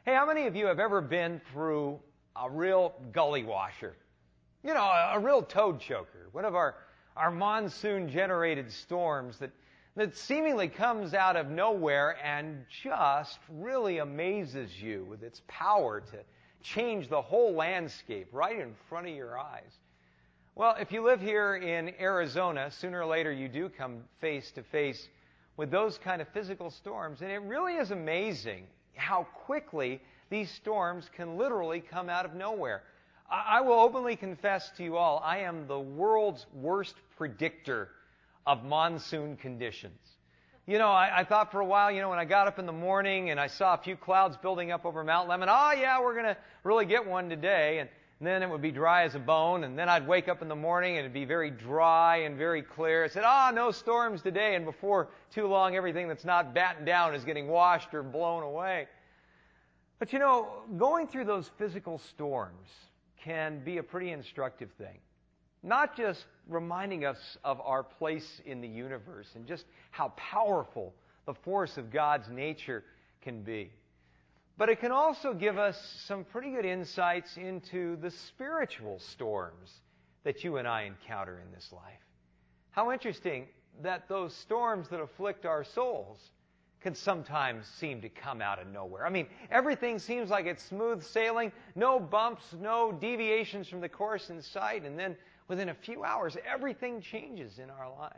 Hey, how many of you have ever been through a real gully washer? You know, a real toad choker, one of our monsoon-generated storms that seemingly comes out of nowhere and just really amazes you with its power to change the whole landscape right in front of your eyes. Well, if you live here in Arizona, sooner or later you do come face to face with those kind of physical storms, and it really is amazing how quickly these storms can literally come out of nowhere. I will openly confess to you all, I am the world's worst predictor of monsoon conditions. You know, I thought for a while, when I got up in the morning and I saw a few clouds building up over Mount Lemmon, we're going to really get one today. And then it would be dry as a bone, and then I'd wake up in the morning and it'd be very dry and very clear. I said, no storms today, and before too long, everything that's not battened down is getting washed or blown away. But going through those physical storms can be a pretty instructive thing. Not just reminding us of our place in the universe and just how powerful the force of God's nature can be, but it can also give us some pretty good insights into the spiritual storms that you and I encounter in this life. How interesting that those storms that afflict our souls can sometimes seem to come out of nowhere. I mean, everything seems like it's smooth sailing, no bumps, no deviations from the course in sight, and then within a few hours, everything changes in our life.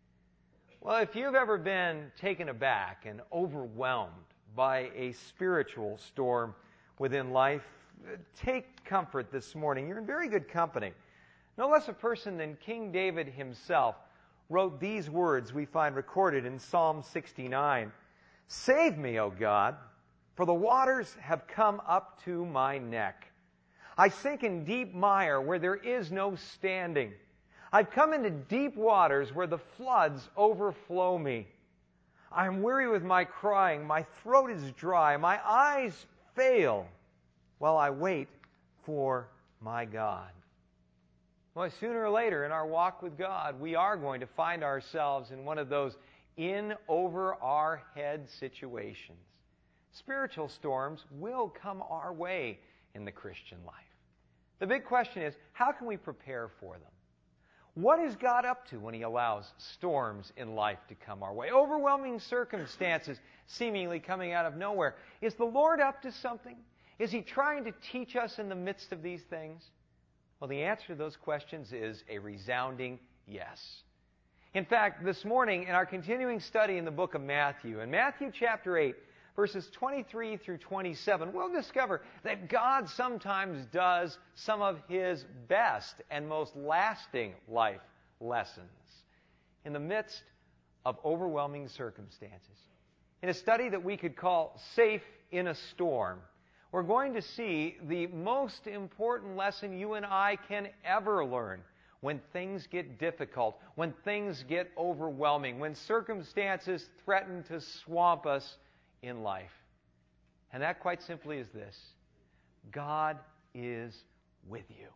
Well, if you've ever been taken aback and overwhelmed by a spiritual storm within life, take comfort this morning. You're in very good company. No less a person than King David himself wrote these words we find recorded in Psalm 69. "Save me, O God, for the waters have come up to my neck. I sink in deep mire where there is no standing. I've come into deep waters where the floods overflow me. I am weary with my crying. My throat is dry. My eyes fail while I wait for my God." Well, sooner or later in our walk with God, we are going to find ourselves in one of those in-over-our-head situations. Spiritual storms will come our way in the Christian life. The big question is, how can we prepare for them? What is God up to when He allows storms in life to come our way? Overwhelming circumstances seemingly coming out of nowhere. Is the Lord up to something? Is He trying to teach us in the midst of these things? Well, the answer to those questions is a resounding yes. In fact, this morning in our continuing study in the book of Matthew, in Matthew chapter 8, verses 23 through 27, we'll discover that God sometimes does some of His best and most lasting life lessons in the midst of overwhelming circumstances. In a study that we could call Safe in a Storm, we're going to see the most important lesson you and I can ever learn when things get difficult, when things get overwhelming, when circumstances threaten to swamp us in life. And that quite simply is this: God is with you.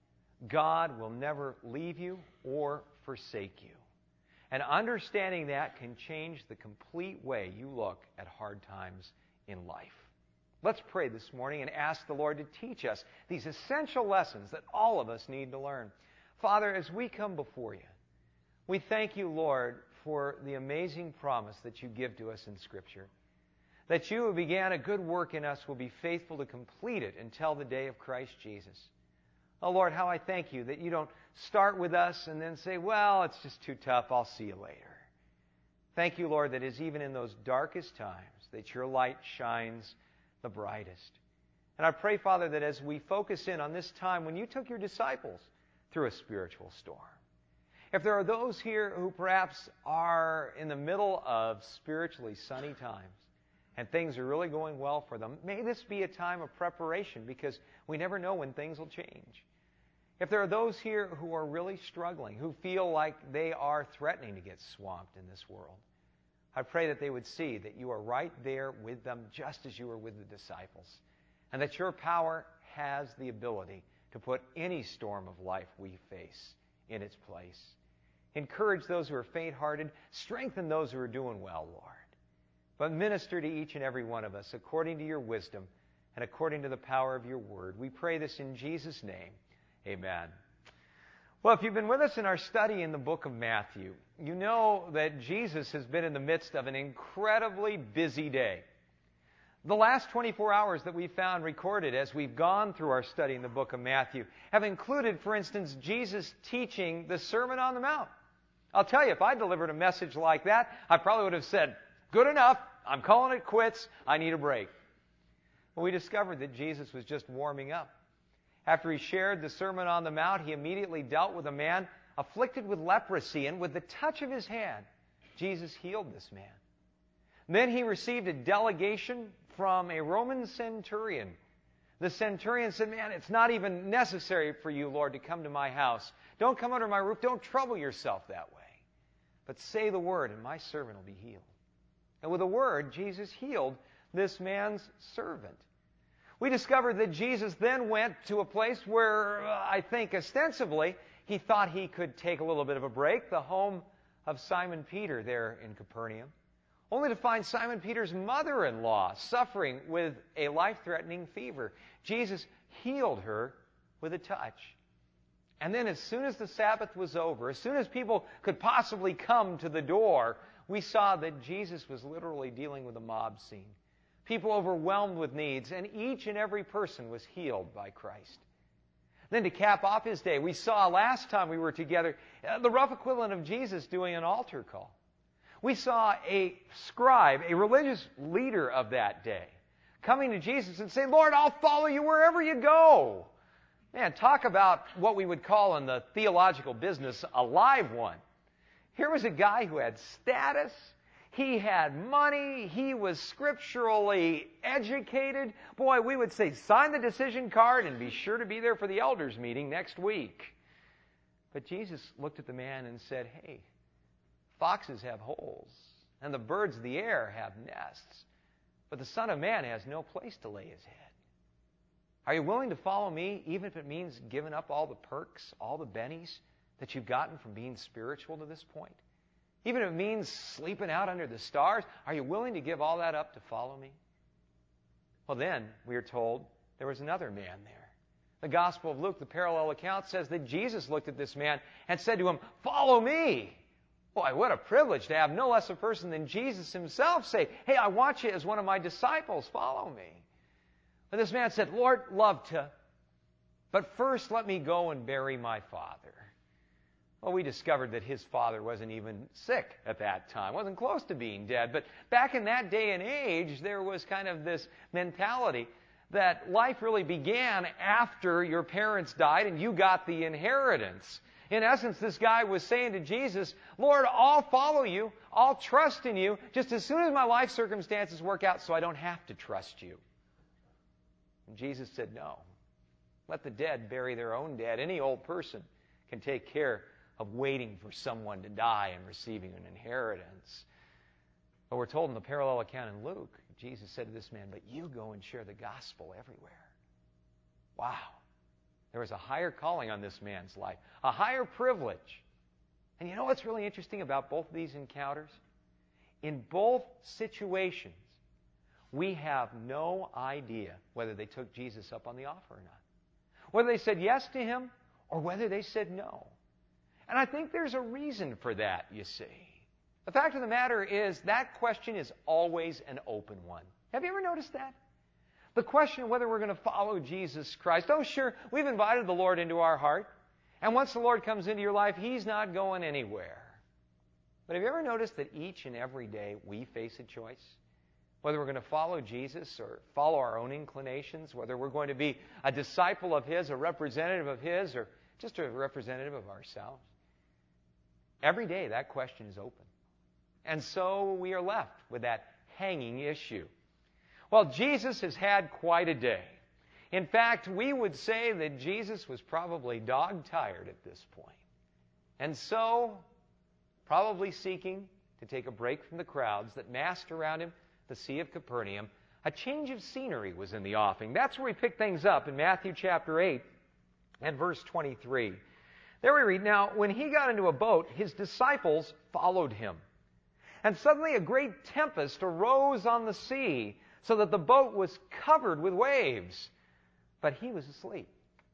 God will never leave you or forsake you. And understanding that can change the complete way you look at hard times in life. Let's pray this morning and ask the Lord to teach us these essential lessons that all of us need to learn. Father, as we come before you, we thank you, Lord, for the amazing promise that you give to us in Scripture. That you who began a good work in us will be faithful to complete it until the day of Christ Jesus. Oh, Lord, how I thank you that you don't start with us and then say, well, it's just too tough, I'll see you later. Thank you, Lord, that is even in those darkest times that your light shines the brightest. And I pray, Father, that as we focus in on this time when you took your disciples through a spiritual storm, if there are those here who perhaps are in the middle of spiritually sunny times, and things are really going well for them, may this be a time of preparation, because we never know when things will change. If there are those here who are really struggling, who feel like they are threatening to get swamped in this world, I pray that they would see that you are right there with them, just as you were with the disciples, and that your power has the ability to put any storm of life we face in its place. Encourage those who are faint-hearted. Strengthen those who are doing well, Lord. But minister to each and every one of us according to your wisdom and according to the power of your word. We pray this in Jesus' name. Amen. Well, if you've been with us in our study in the book of Matthew, you know that Jesus has been in the midst of an incredibly busy day. The last 24 hours that we've found recorded as we've gone through our study in the book of Matthew have included, for instance, Jesus teaching the Sermon on the Mount. I'll tell you, if I delivered a message like that, I probably would have said, good enough, I'm calling it quits, I need a break. Well, we discovered that Jesus was just warming up. After he shared the Sermon on the Mount, he immediately dealt with a man afflicted with leprosy, and with the touch of his hand, Jesus healed this man. Then he received a delegation from a Roman centurion. The centurion said, man, it's not even necessary for you, Lord, to come to my house. Don't come under my roof. Don't trouble yourself that way. But say the word, and my servant will be healed. And with a word, Jesus healed this man's servant. We discovered that Jesus then went to a place where I think ostensibly he thought he could take a little bit of a break, the home of Simon Peter there in Capernaum, only to find Simon Peter's mother-in-law suffering with a life-threatening fever. Jesus healed her with a touch. And then as soon as the Sabbath was over, as soon as people could possibly come to the door, we saw that Jesus was literally dealing with a mob scene. People overwhelmed with needs, and each and every person was healed by Christ. Then to cap off his day, we saw last time we were together the rough equivalent of Jesus doing an altar call. We saw a scribe, a religious leader of that day, coming to Jesus and saying, Lord, I'll follow you wherever you go. Man, talk about what we would call in the theological business a live one. Here was a guy who had status. He had money. He was scripturally educated. Boy, we would say, sign the decision card and be sure to be there for the elders meeting next week. But Jesus looked at the man and said, hey, foxes have holes, and the birds of the air have nests, but the Son of Man has no place to lay his head. Are you willing to follow me, even if it means giving up all the perks, all the bennies that you've gotten from being spiritual to this point? Even if it means sleeping out under the stars, are you willing to give all that up to follow me? Well, then, we are told there was another man there. The Gospel of Luke, the parallel account, says that Jesus looked at this man and said to him, follow me. Boy, what a privilege to have no less a person than Jesus himself say, hey, I want you as one of my disciples, follow me. But this man said, Lord, love to, but first let me go and bury my father. Well, we discovered that his father wasn't even sick at that time, wasn't close to being dead. But back in that day and age, there was kind of this mentality that life really began after your parents died and you got the inheritance. In essence, this guy was saying to Jesus, Lord, I'll follow you, I'll trust in you, just as soon as my life circumstances work out so I don't have to trust you. And Jesus said, no. Let the dead bury their own dead. Any old person can take care of waiting for someone to die and receiving an inheritance. But we're told in the parallel account in Luke, Jesus said to this man, but you go and share the gospel everywhere. Wow. There was a higher calling on this man's life, a higher privilege. And you know what's really interesting about both of these encounters? In both situations, we have no idea whether they took Jesus up on the offer or not. Whether they said yes to him or whether they said no. And I think there's a reason for that, you see. The fact of the matter is that question is always an open one. Have you ever noticed that? The question of whether we're going to follow Jesus Christ. Oh, sure, we've invited the Lord into our heart. And once the Lord comes into your life, He's not going anywhere. But have you ever noticed that each and every day we face a choice? Whether we're going to follow Jesus or follow our own inclinations, whether we're going to be a disciple of His, a representative of His, or just a representative of ourselves. Every day that question is open. And so we are left with that hanging issue. Well, Jesus has had quite a day. In fact, we would say that Jesus was probably dog-tired at this point. And so, probably seeking to take a break from the crowds that massed around him, the Sea of Capernaum, a change of scenery was in the offing. That's where we pick things up in Matthew chapter 8 and verse 23. There we read, now, when he got into a boat, his disciples followed him. And suddenly a great tempest arose on the sea, so that the boat was covered with waves, but he was asleep.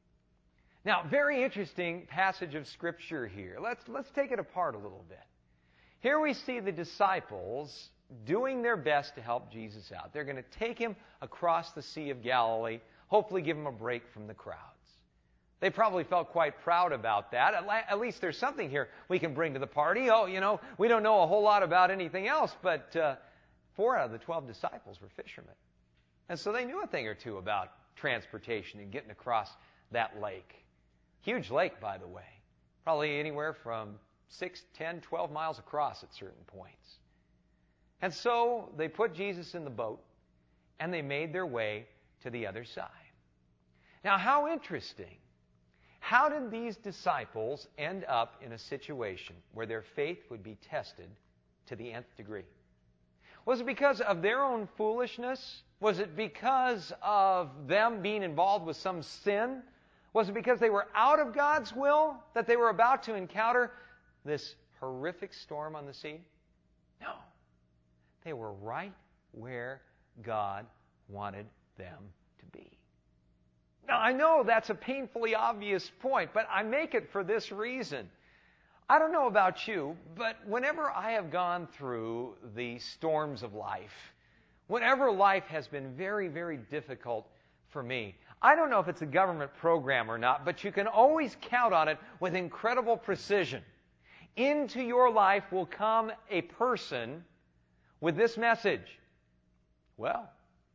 Now, very interesting passage of Scripture here. Let's take it apart a little bit. Here we see the disciples doing their best to help Jesus out. They're going to take him across the Sea of Galilee, hopefully give him a break from the crowds. They probably felt quite proud about that. At least there's something here we can bring to the party. Oh, we don't know a whole lot about anything else, but 4 out of the 12 disciples were fishermen. And so they knew a thing or two about transportation and getting across that lake. Huge lake, by the way. Probably anywhere from 6, 10, 12 miles across at certain points. And so they put Jesus in the boat, and they made their way to the other side. Now, how interesting. How did these disciples end up in a situation where their faith would be tested to the nth degree? Was it because of their own foolishness? Was it because of them being involved with some sin? Was it because they were out of God's will that they were about to encounter this horrific storm on the sea? No. They were right where God wanted them to be. Now, I know that's a painfully obvious point, but I make it for this reason. I don't know about you, but whenever I have gone through the storms of life, whenever life has been very, very difficult for me, I don't know if it's a government program or not, but you can always count on it with incredible precision. Into your life will come a person with this message. Well,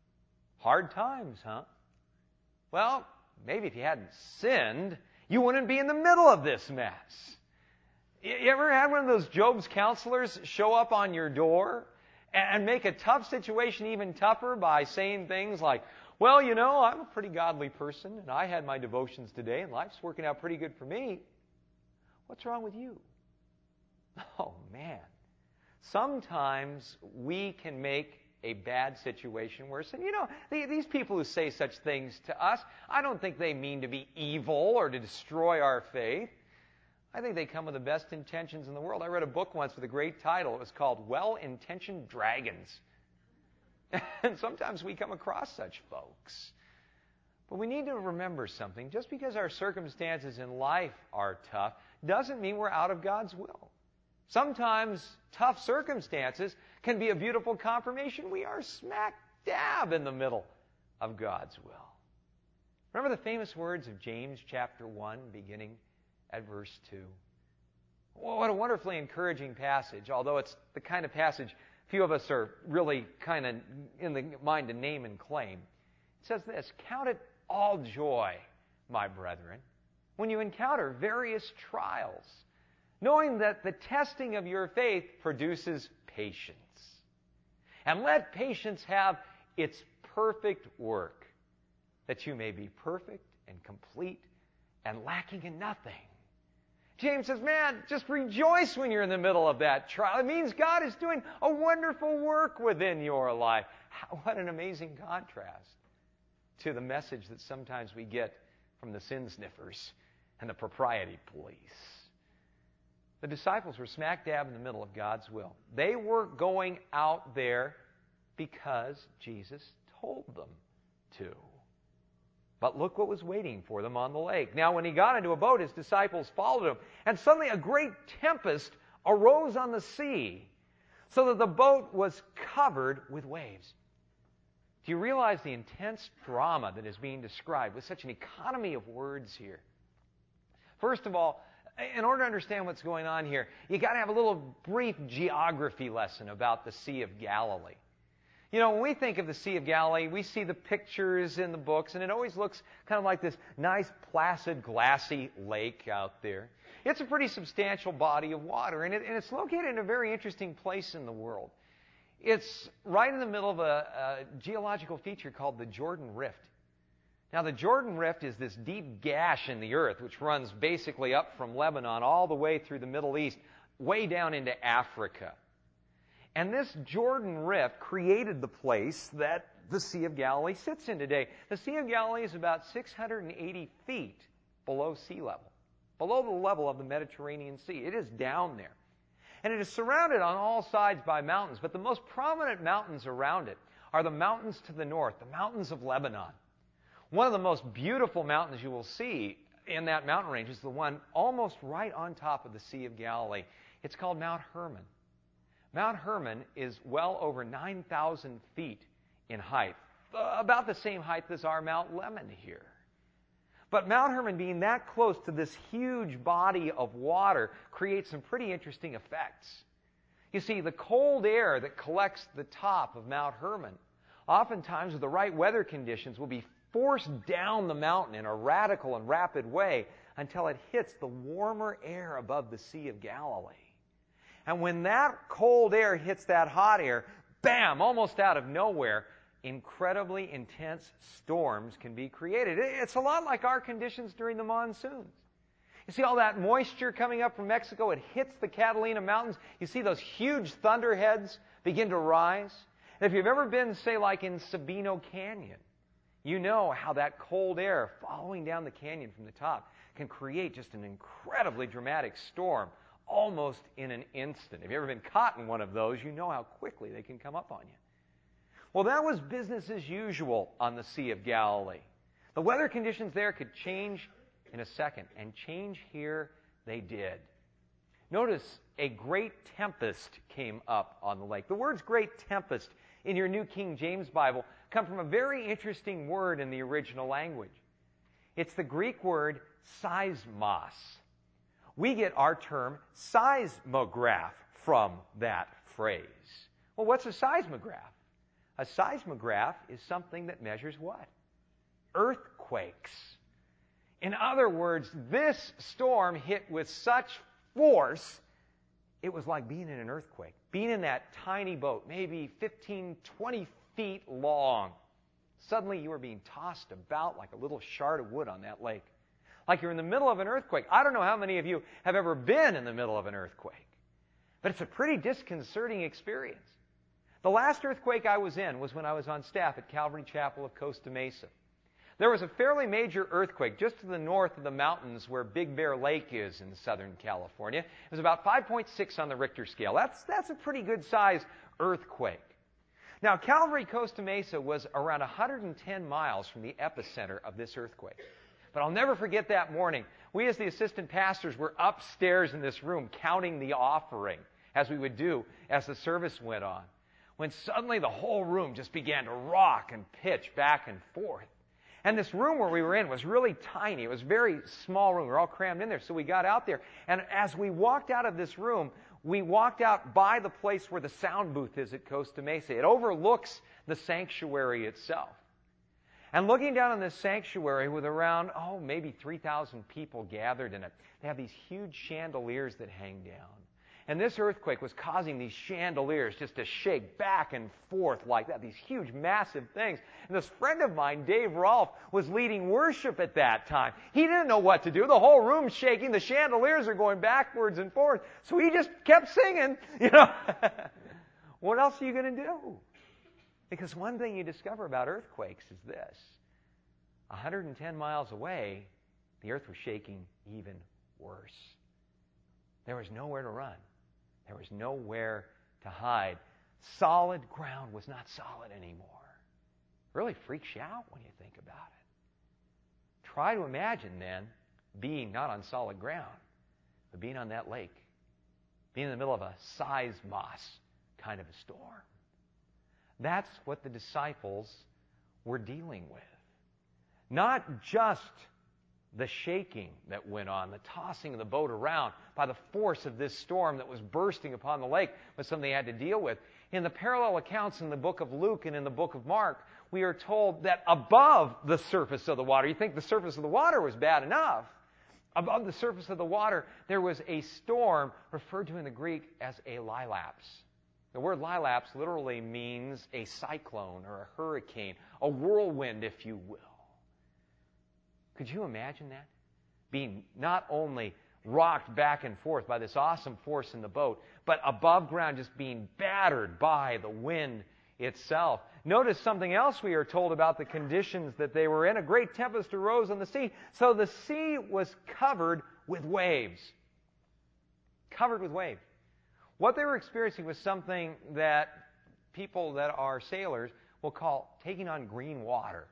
hard times, huh? Well, maybe if you hadn't sinned, you wouldn't be in the middle of this mess. You ever had one of those Job's counselors show up on your door and make a tough situation even tougher by saying things like, well, I'm a pretty godly person, and I had my devotions today, and life's working out pretty good for me. What's wrong with you? Oh, man. Sometimes we can make a bad situation worse. And these people who say such things to us, I don't think they mean to be evil or to destroy our faith. I think they come with the best intentions in the world. I read a book once with a great title. It was called Well-Intentioned Dragons. And sometimes we come across such folks. But we need to remember something. Just because our circumstances in life are tough doesn't mean we're out of God's will. Sometimes tough circumstances can be a beautiful confirmation we are smack dab in the middle of God's will. Remember the famous words of James chapter 1, beginning at verse 2. What a wonderfully encouraging passage, although it's the kind of passage few of us are really kind of in the mind to name and claim. It says this, count it all joy, my brethren, when you encounter various trials, knowing that the testing of your faith produces patience. And let patience have its perfect work, that you may be perfect and complete and lacking in nothing. James says, man, just rejoice when you're in the middle of that trial. It means God is doing a wonderful work within your life. What an amazing contrast to the message that sometimes we get from the sin sniffers and the propriety police. The disciples were smack dab in the middle of God's will. They were going out there because Jesus told them to. But look what was waiting for them on the lake. Now, when he got into a boat, his disciples followed him. And suddenly a great tempest arose on the sea, so that the boat was covered with waves. Do you realize the intense drama that is being described with such an economy of words here? First of all, in order to understand what's going on here, you've got to have a little brief geography lesson about the Sea of Galilee. When we think of the Sea of Galilee, we see the pictures in the books, and it always looks kind of like this nice, placid, glassy lake out there. It's a pretty substantial body of water, and it's located in a very interesting place in the world. It's right in the middle of a geological feature called the Jordan Rift. Now, the Jordan Rift is this deep gash in the earth, which runs basically up from Lebanon all the way through the Middle East, way down into Africa. And this Jordan Rift created the place that the Sea of Galilee sits in today. The Sea of Galilee is about 680 feet below sea level, below the level of the Mediterranean Sea. It is down there. And it is surrounded on all sides by mountains, but the most prominent mountains around it are the mountains to the north, the mountains of Lebanon. One of the most beautiful mountains you will see in that mountain range is the one almost right on top of the Sea of Galilee. It's called Mount Hermon. Mount Hermon is well over 9,000 feet in height, about the same height as our Mount Lemmon here. But Mount Hermon being that close to this huge body of water creates some pretty interesting effects. You see, the cold air that collects the top of Mount Hermon, oftentimes with the right weather conditions, will be forced down the mountain in a radical and rapid way until it hits the warmer air above the Sea of Galilee. And when that cold air hits that hot air, bam, almost out of nowhere, incredibly intense storms can be created. It's a lot like our conditions during the monsoons. You see all that moisture coming up from Mexico, it hits the Catalina Mountains. You see those huge thunderheads begin to rise. And if you've ever been, say, like in Sabino Canyon, you know how that cold air following down the canyon from the top can create just an incredibly dramatic storm almost in an instant. If you've ever been caught in one of those, you know how quickly they can come up on you. Well, that was business as usual on the Sea of Galilee. The weather conditions there could change in a second, and change here they did. Notice a great tempest came up on the lake. The words great tempest in your New King James Bible come from a very interesting word in the original language. It's the Greek word seismos. We get our term seismograph from that phrase. Well, what's a seismograph? A seismograph is something that measures what? Earthquakes. In other words, this storm hit with such force, it was like being in an earthquake. Being in that tiny boat, maybe 15, 20 feet long. Suddenly you were being tossed about like a little shard of wood on that lake. Like you're in the middle of an earthquake. I don't know how many of you have ever been in the middle of an earthquake. But it's a pretty disconcerting experience. The last earthquake I was in was when I was on staff at Calvary Chapel of Costa Mesa. There was a fairly major earthquake just to the north of the mountains where Big Bear Lake is in Southern California. It was about 5.6 on the Richter scale. That's a pretty good size earthquake. Now, Calvary Costa Mesa was around 110 miles from the epicenter of this earthquake. But I'll never forget that morning. We as the assistant pastors were upstairs in this room counting the offering, as we would do as the service went on, when suddenly the whole room just began to rock and pitch back and forth. And this room where we were in was really tiny. It was a very small room. We were all crammed in there. So we got out there. And as we walked out of this room, we walked out by the place where the sound booth is at Costa Mesa. It overlooks the sanctuary itself. And looking down on this sanctuary with around, maybe 3,000 people gathered in it, they have these huge chandeliers that hang down. And this earthquake was causing these chandeliers just to shake back and forth like that, these huge, massive things. And this friend of mine, Dave Rolfe, was leading worship at that time. He didn't know what to do. The whole room's shaking. The chandeliers are going backwards and forth. So he just kept singing, What else are you going to do? Because one thing you discover about earthquakes is this. 110 miles away, the earth was shaking even worse. There was nowhere to run. There was nowhere to hide. Solid ground was not solid anymore. Really freaks you out when you think about it. Try to imagine then being not on solid ground, but being on that lake, being in the middle of a seismos kind of a storm. That's what the disciples were dealing with. Not just the shaking that went on, the tossing of the boat around by the force of this storm that was bursting upon the lake was something they had to deal with. In the parallel accounts in the book of Luke and in the book of Mark, we are told that above the surface of the water, you think the surface of the water was bad enough, above the surface of the water, there was a storm referred to in the Greek as a lilaps. The word lilaps literally means a cyclone or a hurricane, a whirlwind, if you will. Could you imagine that? Being not only rocked back and forth by this awesome force in the boat, but above ground just being battered by the wind itself. Notice something else we are told about the conditions that they were in. A great tempest arose on the sea. So the sea was covered with waves. Covered with waves. What they were experiencing was something that people that are sailors we'll call taking on green water.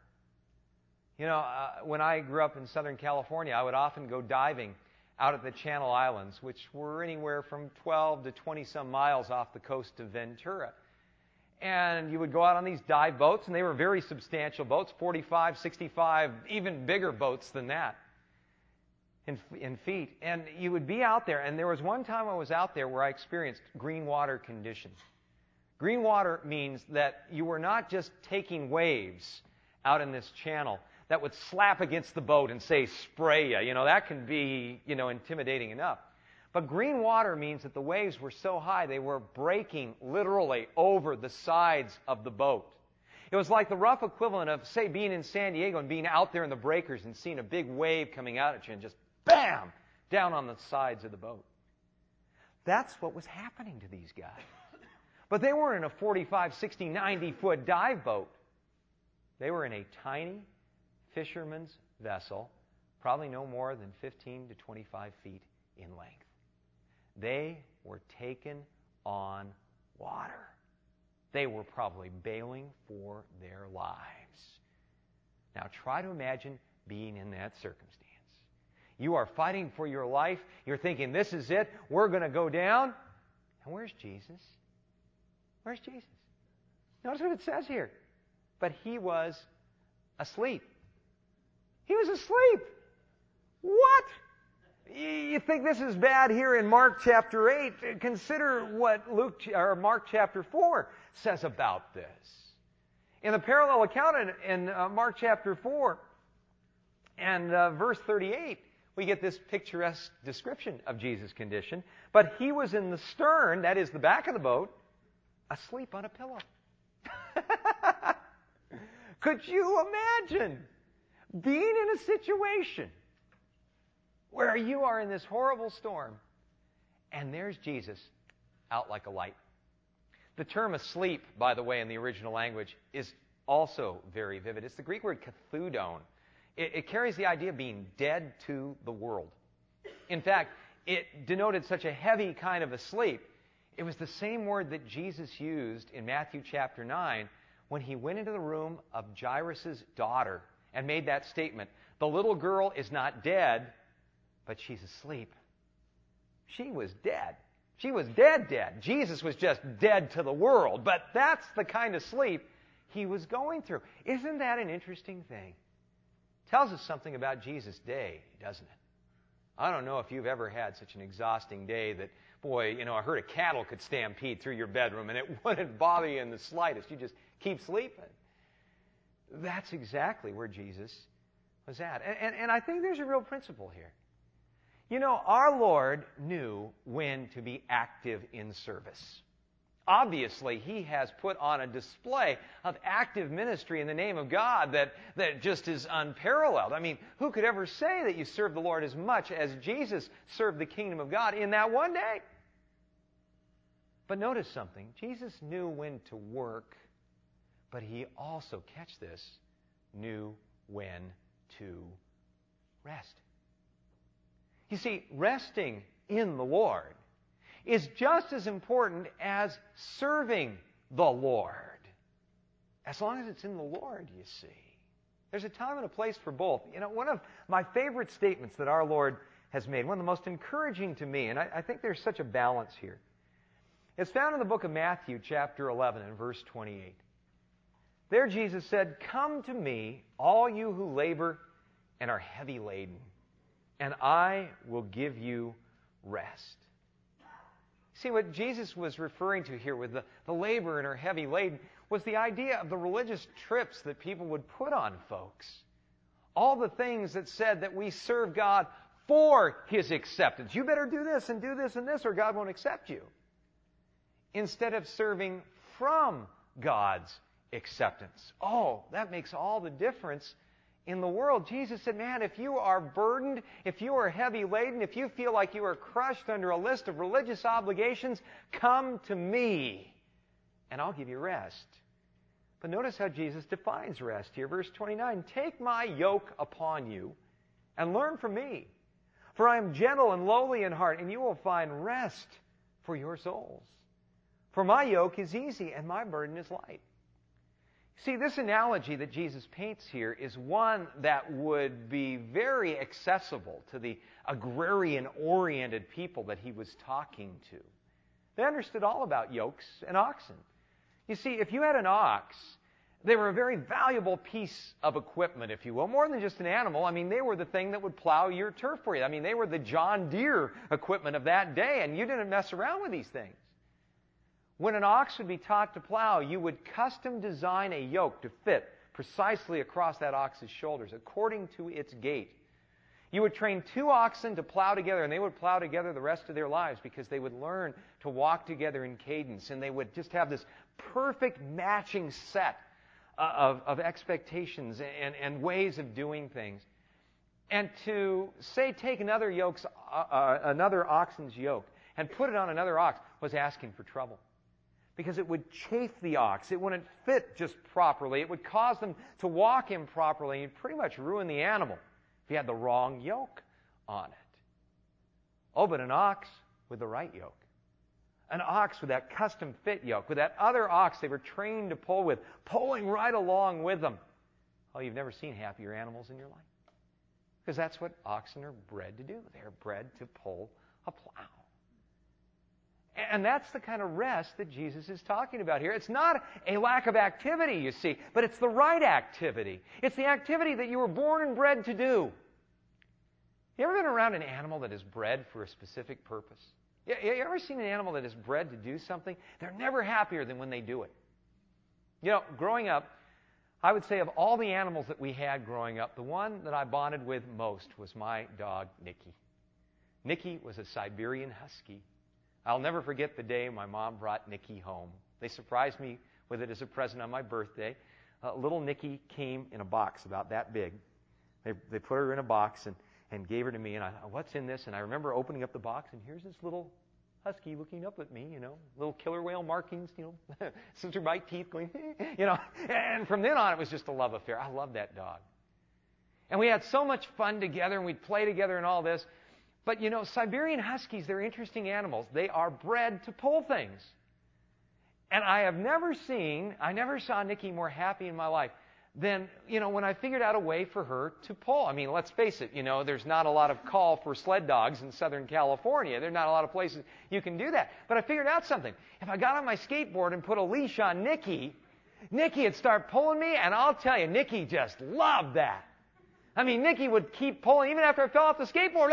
When I grew up in Southern California, I would often go diving out at the Channel Islands, which were anywhere from 12 to 20-some miles off the coast of Ventura. And you would go out on these dive boats, and they were very substantial boats, 45, 65, even bigger boats than that in feet. And you would be out there, and there was one time I was out there where I experienced green water conditions. Green water means that you were not just taking waves out in this channel that would slap against the boat and say, spray you. That can be, intimidating enough. But green water means that the waves were so high they were breaking literally over the sides of the boat. It was like the rough equivalent of, say, being in San Diego and being out there in the breakers and seeing a big wave coming out at you and just bam, down on the sides of the boat. That's what was happening to these guys. But they weren't in a 45, 60, 90-foot dive boat. They were in a tiny fisherman's vessel, probably no more than 15 to 25 feet in length. They were taken on water. They were probably bailing for their lives. Now try to imagine being in that circumstance. You are fighting for your life. You're thinking, this is it. We're going to go down. And where's Jesus? Where's Jesus? Notice what it says here. But he was asleep. He was asleep. What? You think this is bad here in Mark chapter 8? Consider what Mark chapter 4 says about this. In the parallel account in Mark chapter 4 and verse 38, we get this picturesque description of Jesus' condition. But he was in the stern, that is the back of the boat, asleep on a pillow. Could you imagine being in a situation where you are in this horrible storm and there's Jesus out like a light? The term asleep, by the way, in the original language is also very vivid. It's the Greek word kathudon. It carries the idea of being dead to the world. In fact, it denoted such a heavy kind of a sleep. It was the same word that Jesus used in Matthew chapter 9 when he went into the room of Jairus' daughter and made that statement. The little girl is not dead, but she's asleep. She was dead. She was dead. Jesus was just dead to the world. But that's the kind of sleep he was going through. Isn't that an interesting thing? Tells us something about Jesus' day, doesn't it? I don't know if you've ever had such an exhausting day that, boy, a herd of cattle could stampede through your bedroom and it wouldn't bother you in the slightest. You just keep sleeping. That's exactly where Jesus was at. And I think there's a real principle here. Our Lord knew when to be active in service. Obviously, he has put on a display of active ministry in the name of God that just is unparalleled. I mean, who could ever say that you serve the Lord as much as Jesus served the kingdom of God in that one day? But notice something. Jesus knew when to work, but he also, catch this, knew when to rest. You see, resting in the Lord is just as important as serving the Lord. As long as it's in the Lord, you see. There's a time and a place for both. One of my favorite statements that our Lord has made, one of the most encouraging to me, and I think there's such a balance here, is found in the book of Matthew, chapter 11, and verse 28. There Jesus said, "Come to me, all you who labor and are heavy laden, and I will give you rest." See, what Jesus was referring to here with the labor and are heavy laden was the idea of the religious trips that people would put on folks. All the things that said that we serve God for his acceptance. You better do this and this or God won't accept you. Instead of serving from God's acceptance. Oh, that makes all the difference in the world. Jesus said, man, if you are burdened, if you are heavy laden, if you feel like you are crushed under a list of religious obligations, come to me and I'll give you rest. But notice how Jesus defines rest here. Verse 29, "Take my yoke upon you and learn from me, for I am gentle and lowly in heart, and you will find rest for your souls. For my yoke is easy and my burden is light." See, this analogy that Jesus paints here is one that would be very accessible to the agrarian-oriented people that he was talking to. They understood all about yokes and oxen. You see, if you had an ox, they were a very valuable piece of equipment, if you will, more than just an animal. I mean, they were the thing that would plow your turf for you. I mean, they were the John Deere equipment of that day, and you didn't mess around with these things. When an ox would be taught to plow, you would custom design a yoke to fit precisely across that ox's shoulders, according to its gait. You would train 2 oxen to plow together, and they would plow together the rest of their lives because they would learn to walk together in cadence, and they would just have this perfect matching set of expectations and ways of doing things. And to, say, take another oxen's yoke and put it on another ox was asking for trouble. Because it would chafe the ox. It wouldn't fit just properly. It would cause them to walk improperly. You'd pretty much ruin the animal if you had the wrong yoke on it. Oh, but an ox with the right yoke. An ox with that custom fit yoke. With that other ox they were trained to pull with, pulling right along with them. Oh, you've never seen happier animals in your life. Because that's what oxen are bred to do. They're bred to pull a plow. And that's the kind of rest that Jesus is talking about here. It's not a lack of activity, you see, but it's the right activity. It's the activity that you were born and bred to do. You ever been around an animal that is bred for a specific purpose? You ever seen an animal that is bred to do something? They're never happier than when they do it. You know, growing up, I would say of all the animals that we had growing up, the one that I bonded with most was my dog, Nicky. Nicky was a Siberian Husky. I'll never forget the day my mom brought Nicky home. They surprised me with it as a present on my birthday. Little Nicky came in a box about that big. They put her in a box and gave her to me. And I thought, what's in this? And I remember opening up the box, and here's this little husky looking up at me, little killer whale markings, scissor bite teeth going, And from then on, it was just a love affair. I loved that dog. And we had so much fun together, and we'd play together and all this. But, Siberian Huskies, they're interesting animals. They are bred to pull things. And I never saw Nicky more happy in my life than, when I figured out a way for her to pull. I mean, let's face it, there's not a lot of call for sled dogs in Southern California. There's not a lot of places you can do that. But I figured out something. If I got on my skateboard and put a leash on Nicky would start pulling me, and I'll tell you, Nicky just loved that. I mean, Nicky would keep pulling even after I fell off the skateboard.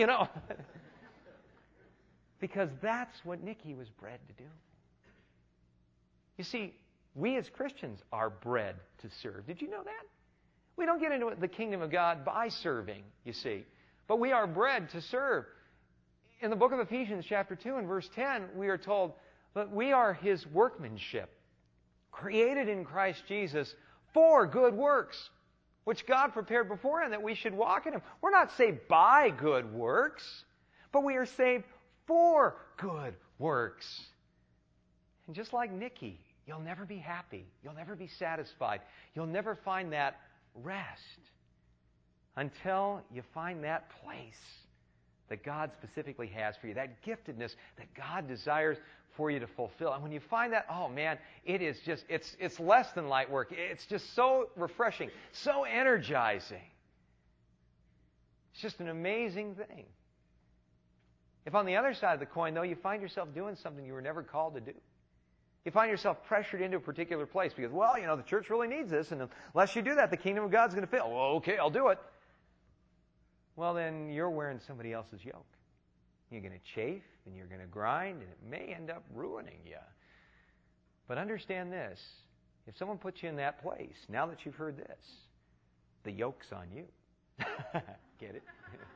Because that's what Nicky was bred to do. You see, we as Christians are bred to serve. Did you know that? We don't get into the kingdom of God by serving, you see. But we are bred to serve. In the book of Ephesians chapter 2 and verse 10, we are told that we are His workmanship, created in Christ Jesus for good works, which God prepared beforehand that we should walk in Him. We're not saved by good works, but we are saved for good works. And just like Nicky, you'll never be happy. You'll never be satisfied. You'll never find that rest until you find that place that God specifically has for you, that giftedness that God desires for you to fulfill. And when you find that, oh man, it is just, it's less than light work. It's just so refreshing, so energizing. It's just an amazing thing. If on the other side of the coin, though, you find yourself doing something you were never called to do, you find yourself pressured into a particular place because, the church really needs this, and unless you do that, the kingdom of God's going to fail. Well, okay, I'll do it. Well, then you're wearing somebody else's yoke. You're going to chafe, and you're going to grind, and it may end up ruining you. But understand this. If someone puts you in that place, now that you've heard this, the yoke's on you. Get it?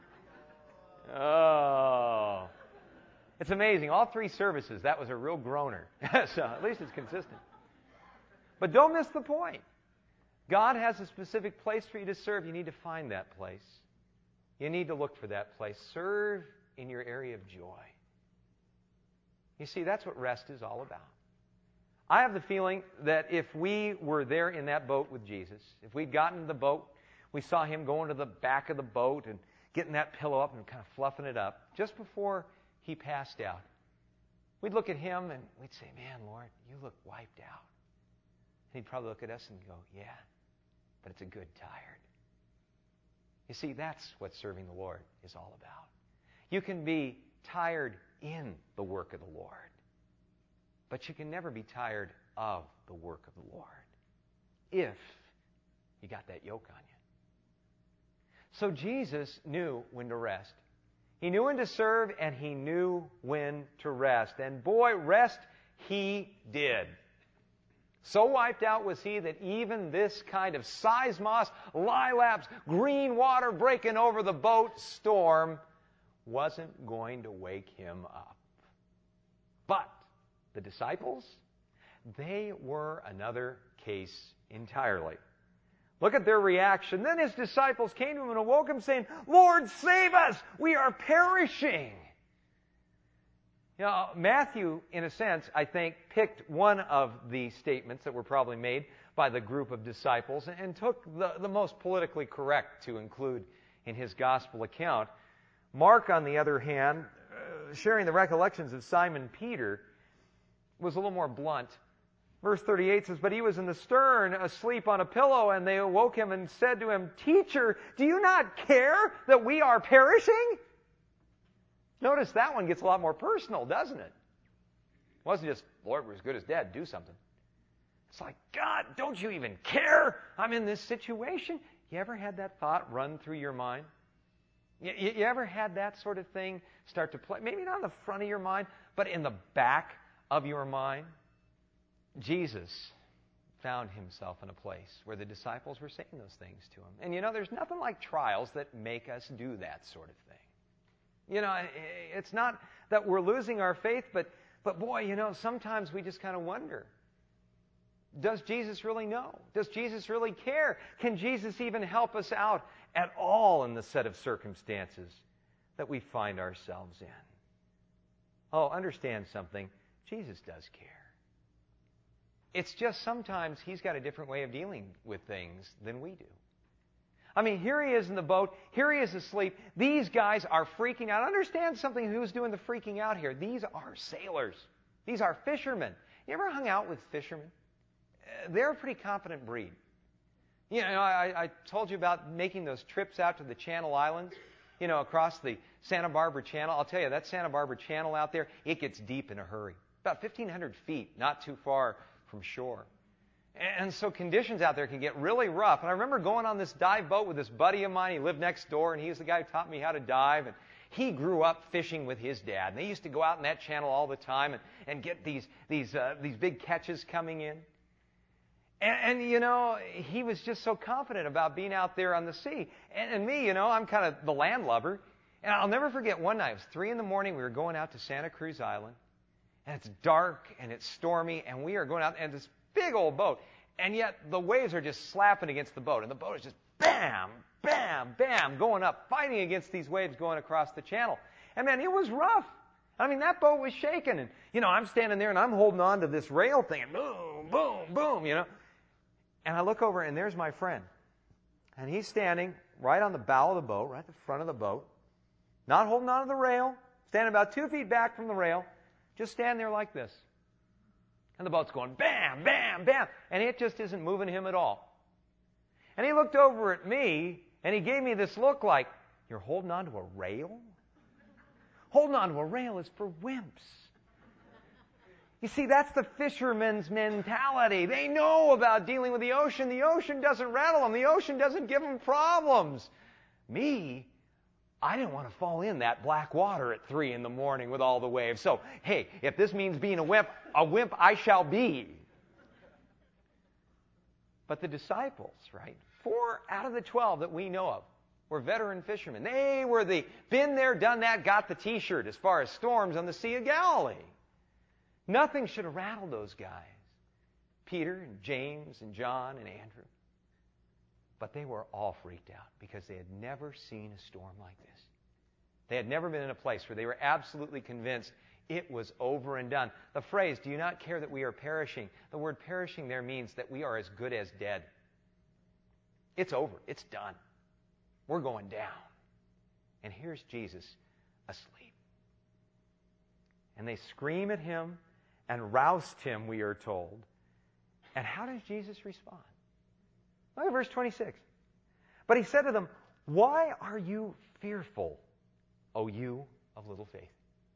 Oh. It's amazing. All 3 services, that was a real groaner. So at least it's consistent. But don't miss the point. God has a specific place for you to serve. You need to find that place. You need to look for that place. Serve in your area of joy. You see, that's what rest is all about. I have the feeling that if we were there in that boat with Jesus, if we'd gotten in the boat, we saw Him going to the back of the boat and getting that pillow up and kind of fluffing it up just before He passed out, we'd look at Him and we'd say, man, Lord, you look wiped out. He'd probably look at us and go, yeah, but it's a good tired. You see, that's what serving the Lord is all about. You can be tired in the work of the Lord, but you can never be tired of the work of the Lord if you got that yoke on you. So Jesus knew when to rest. He knew when to serve, and He knew when to rest. And boy, rest He did. So wiped out was He that even this kind of seismos, lilaps, green water breaking over the boat storm wasn't going to wake Him up. But the disciples, they were another case entirely. Look at their reaction. Then His disciples came to Him and awoke Him, saying, Lord, save us! We are perishing! You know, Matthew, in a sense, I think, picked one of the statements that were probably made by the group of disciples and took the most politically correct to include in his gospel account. Mark, on the other hand, sharing the recollections of Simon Peter, was a little more blunt. Verse 38 says, But he was in the stern, asleep on a pillow, and they awoke him and said to him, Teacher, do you not care that we are perishing? Notice that one gets a lot more personal, doesn't it? It wasn't just, Lord, we're as good as dead, do something. It's like, God, don't you even care? I'm in this situation. You ever had that thought run through your mind? You ever had that sort of thing start to play? Maybe not in the front of your mind, but in the back of your mind? Jesus found Himself in a place where the disciples were saying those things to Him. And you know, there's nothing like trials that make us do that sort of thing. You know, it's not that we're losing our faith, but boy, you know, sometimes we just kind of wonder, does Jesus really know? Does Jesus really care? Can Jesus even help us out at all in the set of circumstances that we find ourselves in? Oh, understand something. Jesus does care. It's just sometimes He's got a different way of dealing with things than we do. I mean, here He is in the boat. Here He is asleep. These guys are freaking out. Understand something, who's doing the freaking out here. These are sailors. These are fishermen. You ever hung out with fishermen? They're a pretty confident breed. You know, I told you about making those trips out to the Channel Islands, you know, across the Santa Barbara Channel. I'll tell you, that Santa Barbara Channel out there, it gets deep in a hurry. About 1,500 feet, not too far from shore. And so conditions out there can get really rough. And I remember going on this dive boat with this buddy of mine. He lived next door, and he was the guy who taught me how to dive. And he grew up fishing with his dad. And they used to go out in that channel all the time and get these big catches coming in. And, you know, he was just so confident about being out there on the sea. And me, you know, I'm kind of the landlubber. And I'll never forget one night. It was 3 a.m. We were going out to Santa Cruz Island. And it's dark and it's stormy. And we are going out, and this big old boat. And yet the waves are just slapping against the boat. And the boat is just bam, bam, bam, going up, fighting against these waves going across the channel. And man, it was rough. I mean, that boat was shaking. And, you know, I'm standing there and I'm holding on to this rail thing. And boom, boom, boom, you know. And I look over and there's my friend. And he's standing right on the bow of the boat, right at the front of the boat. Not holding on to the rail. Standing about 2 feet back from the rail. Just standing there like this. And the boat's going bam, bam, bam. And it just isn't moving him at all. And he looked over at me, and he gave me this look like, you're holding on to a rail? Holding on to a rail is for wimps. You see, that's the fisherman's mentality. They know about dealing with the ocean. The ocean doesn't rattle them. The ocean doesn't give them problems. Me, I didn't want to fall in that black water at 3 a.m. with all the waves. So, hey, if this means being a wimp I shall be. But the disciples, right? 4 out of the 12 that we know of were veteran fishermen. They were the been there, done that, got the T-shirt as far as storms on the Sea of Galilee. Nothing should have rattled those guys. Peter and James and John and Andrew. But they were all freaked out because they had never seen a storm like this. They had never been in a place where they were absolutely convinced it was over and done. The phrase, do you not care that we are perishing? The word perishing there means that we are as good as dead. It's over. It's done. We're going down. And here's Jesus asleep. And they scream at him and roused him, we are told. And how does Jesus respond? Look at verse 26. But he said to them, "Why are you fearful, O you of little faith?"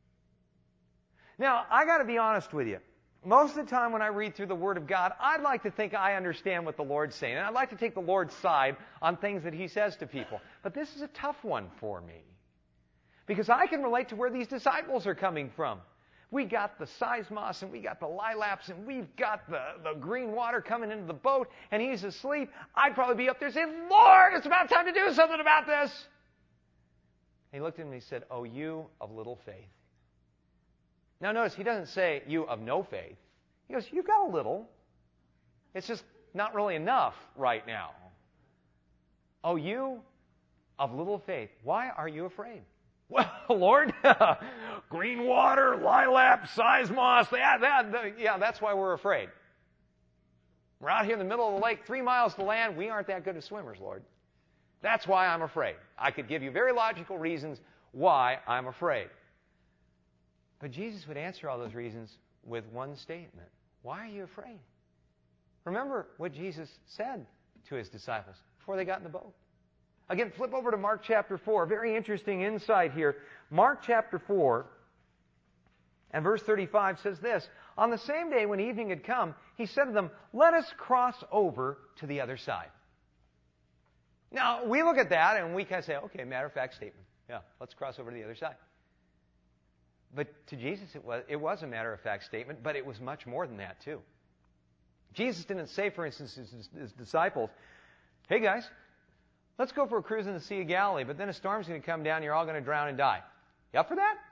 Now, I got to be honest with you. Most of the time when I read through the Word of God, I'd like to think I understand what the Lord's saying. And I'd like to take the Lord's side on things that He says to people. But this is a tough one for me. Because I can relate to where these disciples are coming from. We got the seismos, and we got the lilaps, and we've got the green water coming into the boat, and he's asleep. I'd probably be up there saying, "Lord, it's about time to do something about this." And he looked at me and he said, "Oh, you of little faith." Now notice, he doesn't say, "You of no faith." He goes, "You've got a little. It's just not really enough right now. Oh, you of little faith, why are you afraid?" "Well, Lord, green water, lilac, seismos, that's why we're afraid. We're out here in the middle of the lake, 3 miles to land. We aren't that good of swimmers, Lord. That's why I'm afraid." I could give you very logical reasons why I'm afraid. But Jesus would answer all those reasons with one statement. Why are you afraid? Remember what Jesus said to His disciples before they got in the boat. Again, flip over to Mark chapter 4. Very interesting insight here. Mark chapter 4 and verse 35 says this. On the same day when evening had come, He said to them, "Let us cross over to the other side." Now, we look at that and we kind of say, okay, matter-of-fact statement. Yeah, let's cross over to the other side. But to Jesus, it was a matter-of-fact statement, but it was much more than that, too. Jesus didn't say, for instance, His disciples, "Hey, guys, let's go for a cruise in the Sea of Galilee, but then a storm's going to come down and you're all going to drown and die. You up for that?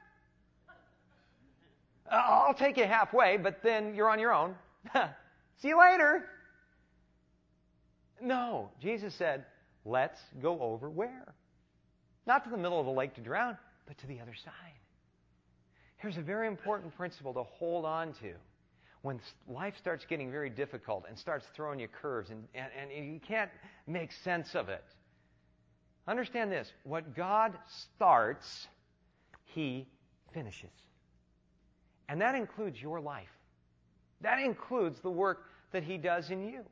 I'll take you halfway, but then you're on your own. See you later." No, Jesus said, let's go over where? Not to the middle of the lake to drown, but to the other side. Here's a very important principle to hold on to. When life starts getting very difficult and starts throwing you curves and you can't make sense of it, understand this. What God starts, He finishes. And that includes your life. That includes the work that He does in you.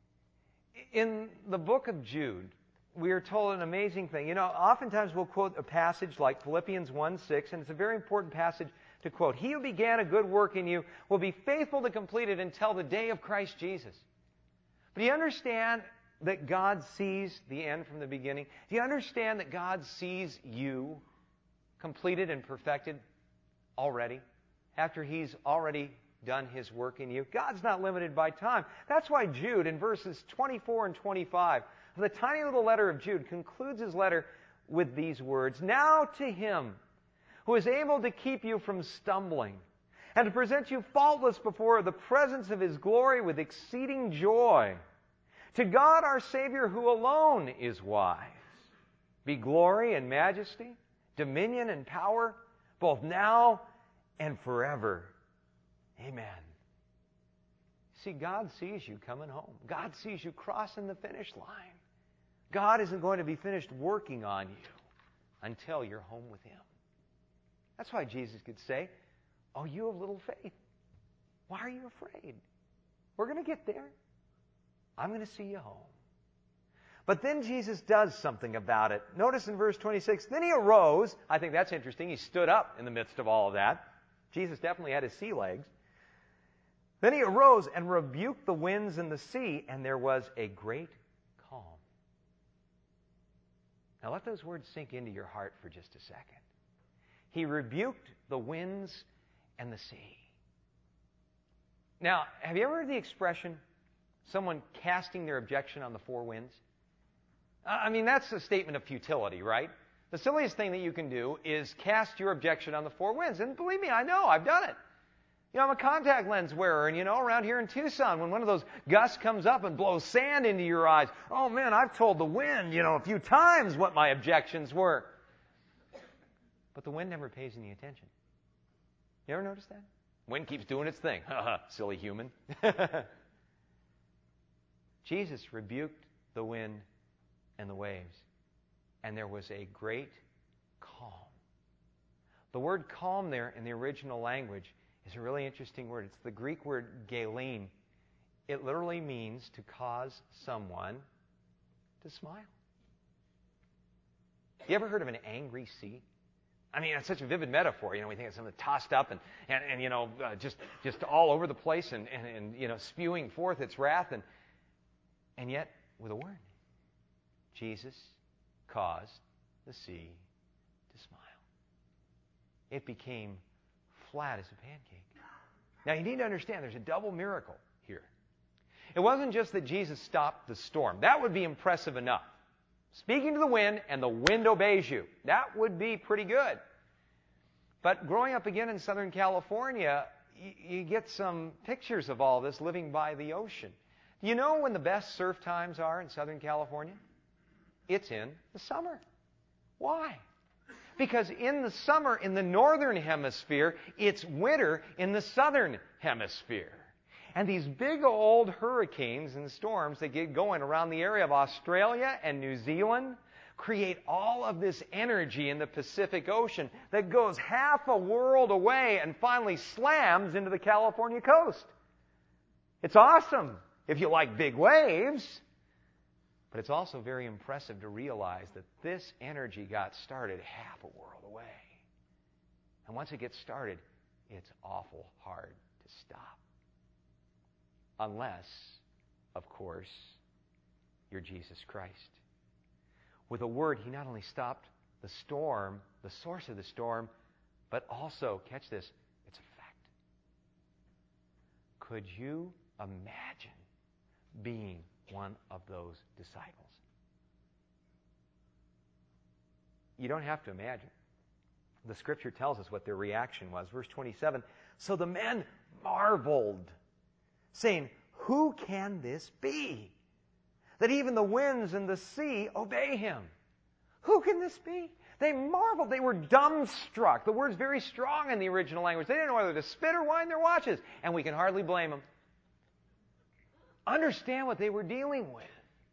In the book of Jude, we are told an amazing thing. You know, oftentimes we'll quote a passage like Philippians 1:6, and it's a very important passage to quote. He who began a good work in you will be faithful to complete it until the day of Christ Jesus. But do you understand that God sees the end from the beginning? Do you understand that God sees you completed and perfected already, after He's already done His work in you? God's not limited by time. That's why Jude, in verses 24 and 25, the tiny little letter of Jude, concludes his letter with these words, "Now to Him who is able to keep you from stumbling and to present you faultless before the presence of His glory with exceeding joy. To God our Savior, who alone is wise, be glory and majesty, dominion and power, both now and forever. Amen." See, God sees you coming home. God sees you crossing the finish line. God isn't going to be finished working on you until you're home with Him. That's why Jesus could say, "Oh, you of little faith, why are you afraid? We're going to get there. I'm going to see you home." But then Jesus does something about it. Notice in verse 26, then He arose. I think that's interesting. He stood up in the midst of all of that. Jesus definitely had His sea legs. Then He arose and rebuked the winds and the sea, and there was a great calm. Now let those words sink into your heart for just a second. He rebuked the winds and the sea. Now, have you ever heard the expression, someone casting their objection on the four winds? I mean, that's a statement of futility, right? The silliest thing that you can do is cast your objection on the four winds. And believe me, I know, I've done it. You know, I'm a contact lens wearer, and around here in Tucson, when one of those gusts comes up and blows sand into your eyes, oh man, I've told the wind, a few times what my objections were. But the wind never pays any attention. You ever notice that? Wind keeps doing its thing. Silly human. Jesus rebuked the wind and the waves, and there was a great calm. The word calm there in the original language is a really interesting word. It's the Greek word galen. It literally means to cause someone to smile. You ever heard of an angry sea? I mean, it's such a vivid metaphor. We think of something tossed up and just all over the place and spewing forth its wrath. And yet, with a word, Jesus caused the sea to smile. It became flat as a pancake. Now, you need to understand there's a double miracle here. It wasn't just that Jesus stopped the storm. That would be impressive enough. Speaking to the wind, and the wind obeys you. That would be pretty good. But growing up again in Southern California, you get some pictures of all this living by the ocean. Do you know when the best surf times are in Southern California? It's in the summer. Why? Because in the summer, in the northern hemisphere, it's winter in the southern hemisphere. And these big old hurricanes and storms that get going around the area of Australia and New Zealand create all of this energy in the Pacific Ocean that goes half a world away and finally slams into the California coast. It's awesome if you like big waves. But it's also very impressive to realize that this energy got started half a world away. And once it gets started, it's awful hard to stop. Unless, of course, you're Jesus Christ. With a word, He not only stopped the storm, the source of the storm, but also, catch this, its effect. Could you imagine being one of those disciples? You don't have to imagine. The Scripture tells us what their reaction was. Verse 27, so the men marveled, saying, who can this be, that even the winds and the sea obey Him? Who can this be? They marveled. They were dumbstruck. The word's very strong in the original language. They didn't know whether to spit or wind their watches, and we can hardly blame them. Understand what they were dealing with.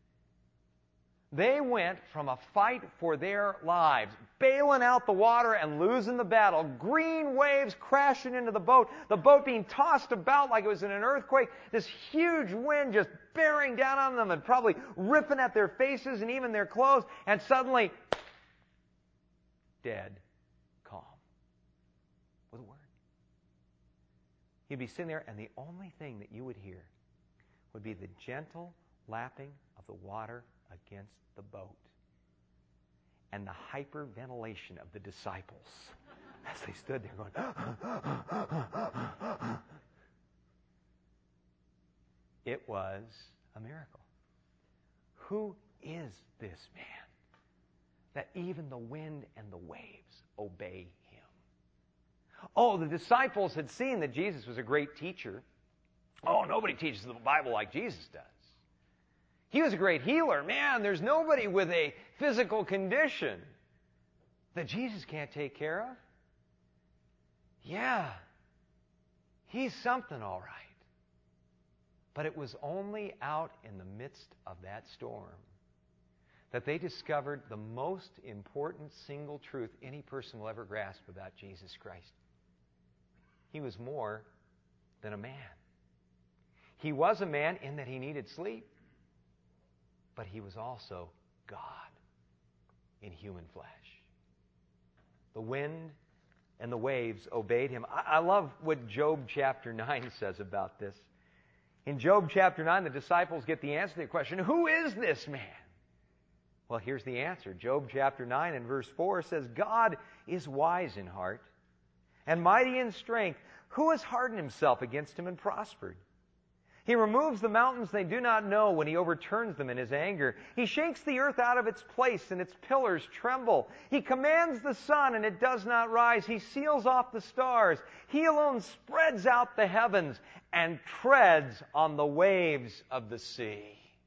They went from a fight for their lives, bailing out the water and losing the battle, green waves crashing into the boat being tossed about like it was in an earthquake, this huge wind just bearing down on them and probably ripping at their faces and even their clothes, and suddenly, dead calm with a word. You'd be sitting there, and the only thing that you would hear would be the gentle lapping of the water against the boat and the hyperventilation of the disciples as they stood there going, It was a miracle. Who is this man that even the wind and the waves obey Him? Oh, the disciples had seen that Jesus was a great teacher. Oh, nobody teaches the Bible like Jesus does. He was a great healer. Man, there's nobody with a physical condition that Jesus can't take care of. Yeah, He's something all right. But it was only out in the midst of that storm that they discovered the most important single truth any person will ever grasp about Jesus Christ. He was more than a man. He was a man in that He needed sleep, but He was also God in human flesh. The wind and the waves obeyed Him. I love what Job chapter 9 says about this. In Job chapter 9, the disciples get the answer to the question, who is this man? Well, here's the answer. Job chapter 9 and verse 4 says, God is wise in heart and mighty in strength. Who has hardened himself against Him and prospered? He removes the mountains they do not know when He overturns them in His anger. He shakes the earth out of its place and its pillars tremble. He commands the sun and it does not rise. He seals off the stars. He alone spreads out the heavens and treads on the waves of the sea.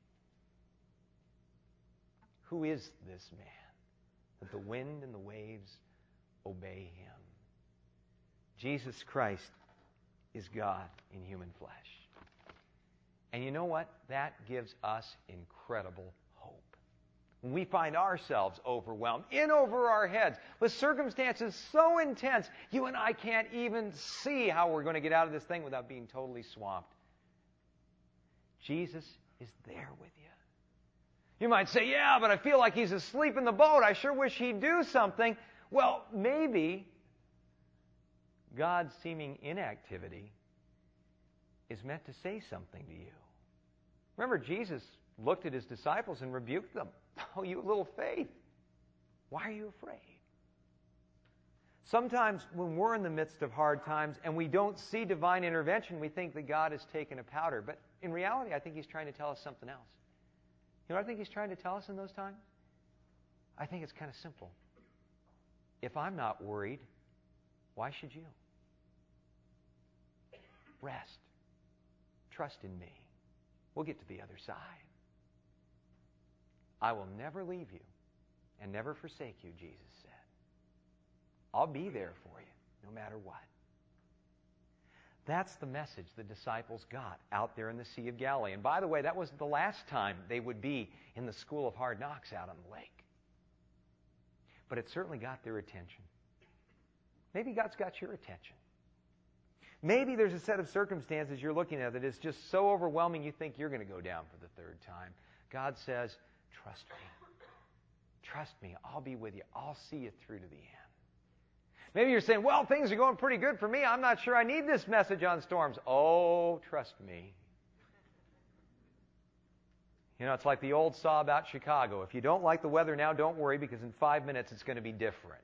Who is this man that the wind and the waves obey Him? Jesus Christ is God in human flesh. And you know what? That gives us incredible hope. When we find ourselves overwhelmed, in over our heads, with circumstances so intense, you and I can't even see how we're going to get out of this thing without being totally swamped. Jesus is there with you. You might say, yeah, but I feel like he's asleep in the boat. I sure wish he'd do something. Well, maybe God's seeming inactivity is meant to say something to you. Remember, Jesus looked at his disciples and rebuked them. Oh, you little faith. Why are you afraid? Sometimes when we're in the midst of hard times and we don't see divine intervention, we think that God has taken a powder. But in reality, I think he's trying to tell us something else. You know what I think he's trying to tell us in those times? I think it's kind of simple. If I'm not worried, why should you? Rest. Trust in me. We'll get to the other side. I will never leave you and never forsake you, Jesus said. I'll be there for you, no matter what. That's the message the disciples got out there in the Sea of Galilee. And by the way, that wasn't the last time they would be in the school of hard knocks out on the lake. But it certainly got their attention. Maybe God's got your attention. Maybe there's a set of circumstances you're looking at that is just so overwhelming you think you're going to go down for the third time. God says, trust me. Trust me. I'll be with you. I'll see you through to the end. Maybe you're saying, well, things are going pretty good for me. I'm not sure I need this message on storms. Oh, trust me. You know, it's like the old saw about Chicago. If you don't like the weather now, don't worry, because in 5 minutes it's going to be different.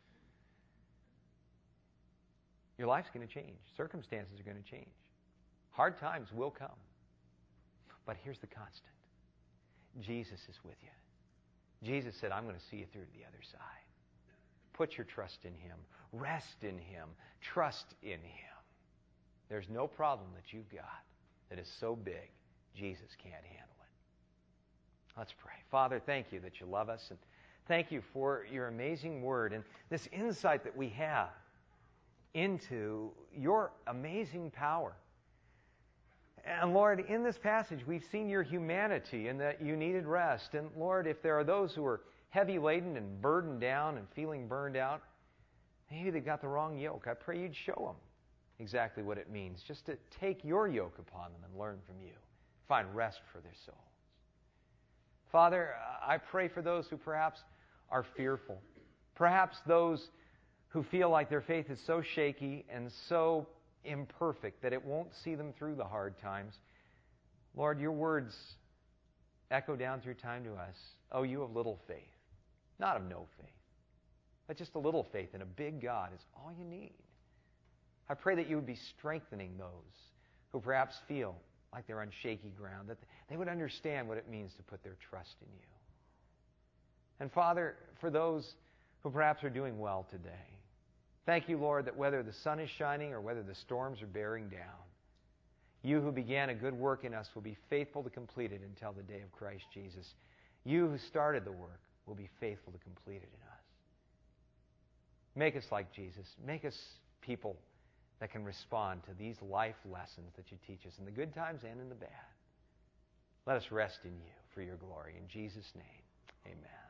Your life's going to change. Circumstances are going to change. Hard times will come. But here's the constant. Jesus is with you. Jesus said, I'm going to see you through to the other side. Put your trust in him. Rest in him. Trust in him. There's no problem that you've got that is so big, Jesus can't handle it. Let's pray. Father, thank you that you love us, and thank you for your amazing word and this insight that we have into your amazing power. And Lord, in this passage, we've seen your humanity and that you needed rest. And Lord, if there are those who are heavy laden and burdened down and feeling burned out, maybe they got the wrong yoke. I pray you'd show them exactly what it means just to take your yoke upon them and learn from you. Find rest for their souls. Father, I pray for those who perhaps are fearful. Perhaps those who feel like their faith is so shaky and so imperfect that it won't see them through the hard times. Lord, your words echo down through time to us. Oh, you have little faith. Not of no faith, but just a little faith in a big God is all you need. I pray that you would be strengthening those who perhaps feel like they're on shaky ground, that they would understand what it means to put their trust in you. And Father, for those who perhaps are doing well today, thank you, Lord, that whether the sun is shining or whether the storms are bearing down, you who began a good work in us will be faithful to complete it until the day of Christ Jesus. You who started the work will be faithful to complete it in us. Make us like Jesus. Make us people that can respond to these life lessons that you teach us in the good times and in the bad. Let us rest in you for your glory. In Jesus' name, amen.